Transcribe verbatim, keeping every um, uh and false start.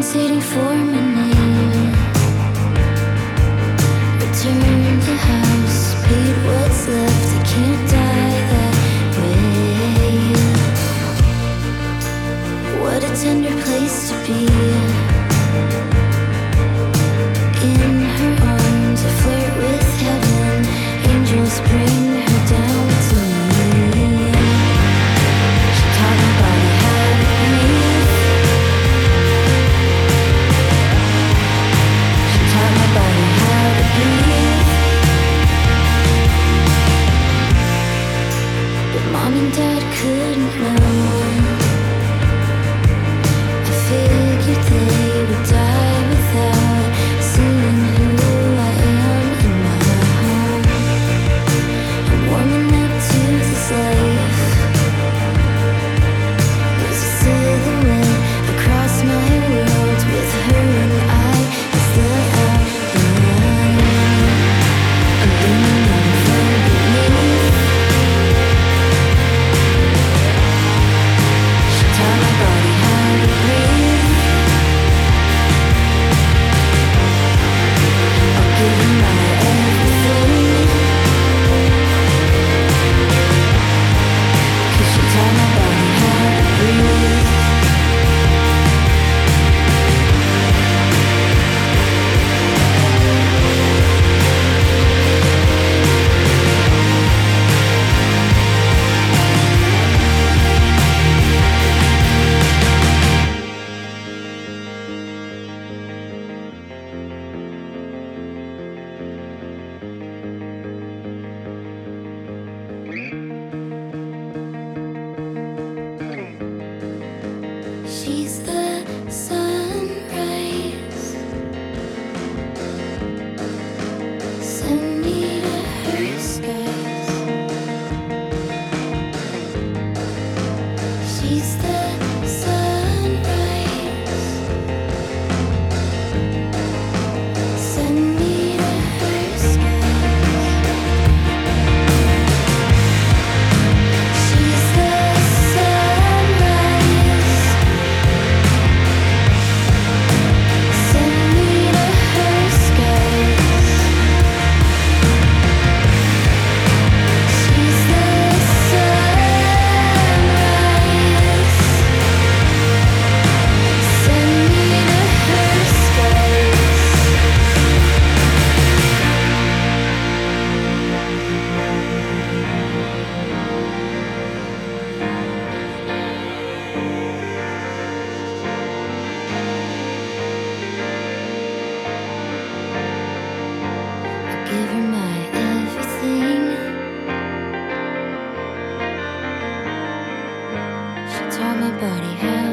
Waiting for my name. Return to house, paid what's left. I can't die that way. What a tender place to be. In her arms, I flirt with heaven. Angels bring her down to me. She taught my body how to breathe. She taught my body how to breathe. But mom and dad couldn't know. I figured they would die without seeing who I am in my home. I'm warming up to this life. There's a silhouette across my world with her and I as the outline. Illuminating from beneath. She taught my body how to breathe. I'll give you my everything. 'Cause she taught my body how to breathe. She's the sunrise. Send me to her skies. She's the sunrise. Send me to her skies. She's the sunrise. Send me to her skies. She's the sunrise. Send me to her skies. I'll give her my everything. She taught my body how